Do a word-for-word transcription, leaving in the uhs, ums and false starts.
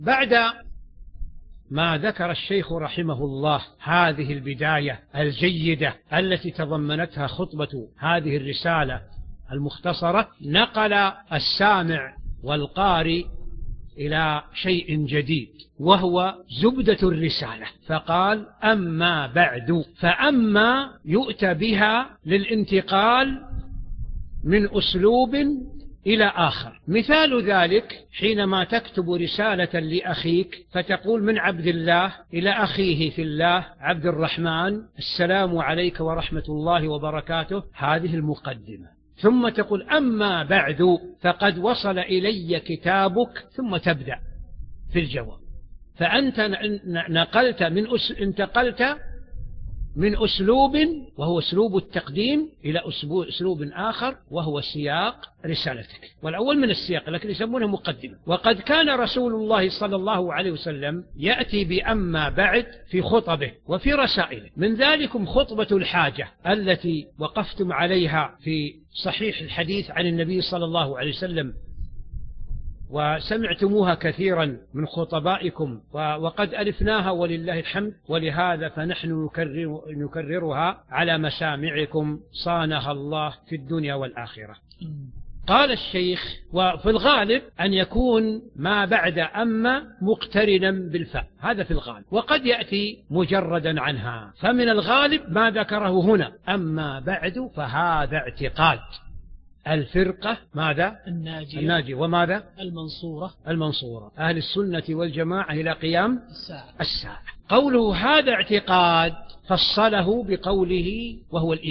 بعد ما ذكر الشيخ رحمه الله هذه البداية الجيدة التي تضمنتها خطبة هذه الرسالة المختصرة، نقل السامع والقارئ إلى شيء جديد وهو زبدة الرسالة، فقال: أما بعد. فأما يؤتى بها للانتقال من أسلوب إلى آخر. مثال ذلك حينما تكتب رسالة لأخيك فتقول: من عبد الله إلى أخيه في الله عبد الرحمن، السلام عليك ورحمة الله وبركاته، هذه المقدمة. ثم تقول: أما بعد فقد وصل إلي كتابك، ثم تبدأ في الجواب. فأنت نقلت من أس... انتقلت من أسلوب وهو أسلوب التقديم إلى أسلوب آخر وهو سياق رسالتك، والأول من السياق لكن يسمونه مقدمة. وقد كان رسول الله صلى الله عليه وسلم يأتي بأما بعد في خطبه وفي رسائله، من ذلكم خطبة الحاجة التي وقفتم عليها في صحيح الحديث عن النبي صلى الله عليه وسلم وسمعتموها كثيرا من خطبائكم وقد ألفناها ولله الحمد، ولهذا فنحن نكرر نكررها على مسامعكم صانها الله في الدنيا والآخرة. قال الشيخ: وفي الغالب أن يكون ما بعد أما مقترنا بالفاء، هذا في الغالب، وقد يأتي مجردا عنها. فمن الغالب ما ذكره هنا: أما بعد فهذا اعتقاد الفرقة ماذا؟ الناجية, الناجية وماذا؟ المنصورة المنصورة أهل السنة والجماعة إلى قيام الساعة. الساعة. قوله هذا اعتقاد فصله بقوله وهو الإيمان.